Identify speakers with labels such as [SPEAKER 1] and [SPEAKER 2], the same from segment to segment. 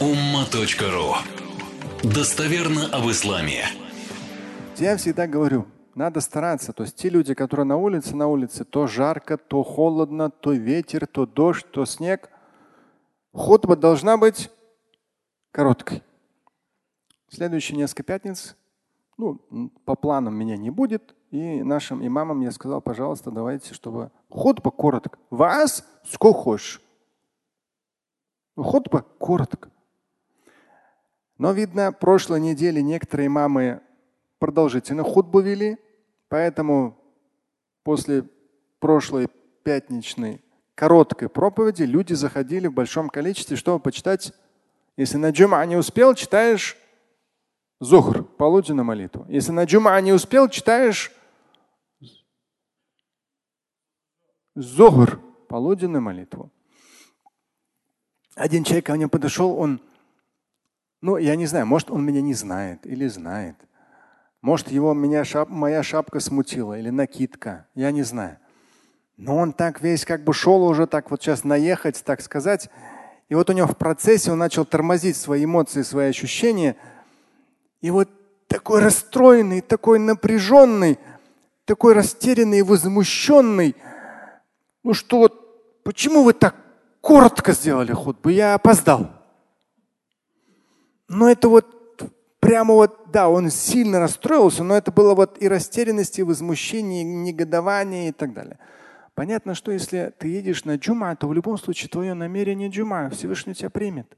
[SPEAKER 1] umma.ru. Достоверно об исламе.
[SPEAKER 2] Я всегда говорю, надо стараться. То есть те люди, которые на улице, то жарко, то холодно, то ветер, то дождь, то снег. Хутба должна быть короткой. Следующие несколько пятниц, по планам меня не будет. И нашим имамам я сказал, пожалуйста, давайте, чтобы хутба коротко. Вас сколько хочешь. Хутба коротко. Но видно, прошлой неделе некоторые имамы продолжительно хутбу вели, поэтому после прошлой пятничной короткой проповеди люди заходили в большом количестве, чтобы почитать. Если на джума не успел, читаешь зухр, полуденную молитву. Если на джума не успел, читаешь зухр, полуденную молитву. Один человек ко мне подошел, я не знаю, может, он меня не знает или знает. Может, моя шапка смутила или накидка, я не знаю. Но он так весь шел уже так вот сейчас наехать, так сказать. И вот у него в процессе он начал тормозить свои эмоции, свои ощущения. И вот такой расстроенный, такой напряженный, такой растерянный и возмущенный. Почему вы так коротко сделали хутбу? Я опоздал. Он сильно расстроился, но это было и растерянность, и возмущение, и негодование и так далее. Понятно, что если ты едешь на джума, то в любом случае твое намерение джума, Всевышний тебя примет.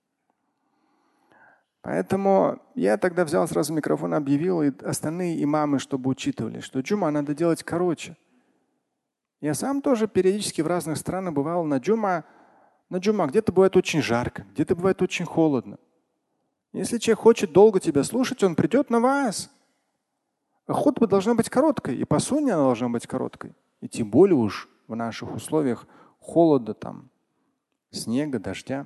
[SPEAKER 2] Поэтому я тогда взял сразу микрофон, объявил, и остальные имамы, чтобы учитывали, что джума надо делать короче. Я сам тоже периодически в разных странах бывал на джума. На джума где-то бывает очень жарко, где-то бывает очень холодно. Если человек хочет долго тебя слушать, он придет на вас. А хутба должна быть короткой, и по сунне она должна быть короткой. И тем более уж в наших условиях холода, снега, дождя.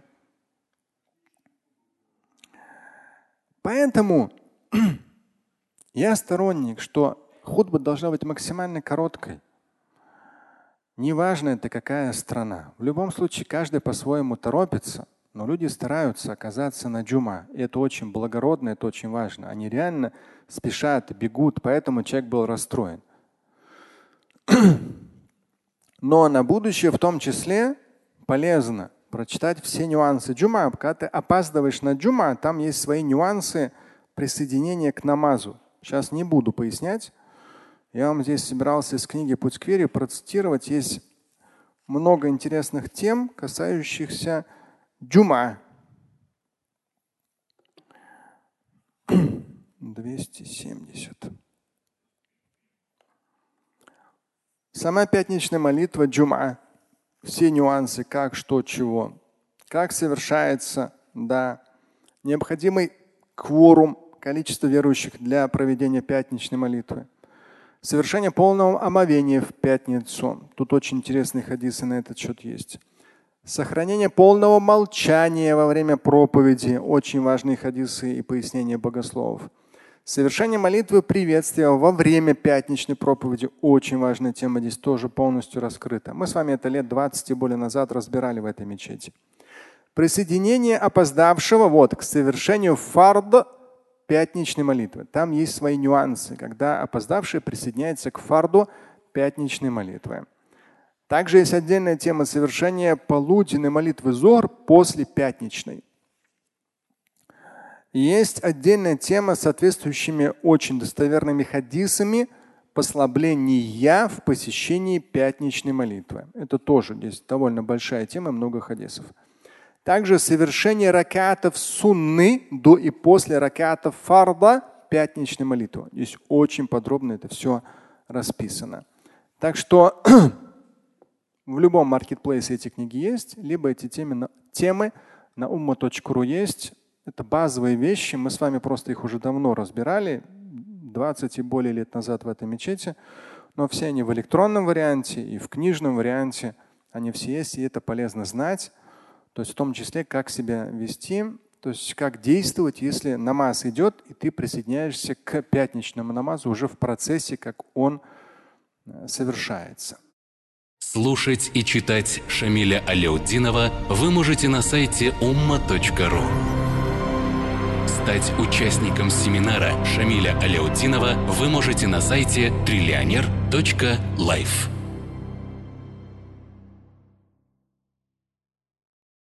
[SPEAKER 2] Поэтому я сторонник, что хутба должна быть максимально короткой. Неважно, это какая страна. В любом случае, каждый по-своему торопится, но люди стараются оказаться на джума. И это очень благородно, это очень важно. Они реально спешат, бегут, поэтому человек был расстроен. Но на будущее в том числе полезно прочитать все нюансы джума. Когда ты опаздываешь на джума, там есть свои нюансы присоединения к намазу. Сейчас не буду пояснять. Я вам здесь собирался из книги «Путь к вере» процитировать. Есть много интересных тем, касающихся джума. 270. Сама пятничная молитва джума. Все нюансы, как, что, чего. Как совершается, необходимый кворум, количество верующих для проведения пятничной молитвы. Совершение полного омовения в пятницу. Тут очень интересные хадисы на этот счет есть. Сохранение полного молчания во время проповеди. Очень важные хадисы и пояснения богословов. Совершение молитвы приветствия во время пятничной проповеди. Очень важная тема, здесь тоже полностью раскрыта. Мы с вами это лет 20 и более назад разбирали в этой мечети. Присоединение опоздавшего к совершению фард пятничной молитвы. Там есть свои нюансы, когда опоздавший присоединяется к фарду пятничной молитвы. Также есть отдельная тема совершения полуденной молитвы зохр после пятничной. Есть отдельная тема с соответствующими очень достоверными хадисами послабления в посещении пятничной молитвы. Это тоже здесь довольно большая тема, много хадисов. Также совершение ракатов сунны до и после ракатов фарда пятничной молитвы. Здесь очень подробно это все расписано. Так что в любом маркетплейсе эти книги есть, либо эти темы на umma.ru есть. Это базовые вещи. Мы с вами просто их уже давно разбирали, 20 и более лет назад в этой мечети. Но все они в электронном варианте и в книжном варианте. Они все есть, и это полезно знать. То есть в том числе, как себя вести, то есть как действовать, если намаз идет, и ты присоединяешься к пятничному намазу уже в процессе, как он совершается.
[SPEAKER 1] Слушать и читать Шамиля Аляутдинова вы можете на сайте umma.ru. Стать участником семинара Шамиля Аляутдинова вы можете на сайте trillioner.life.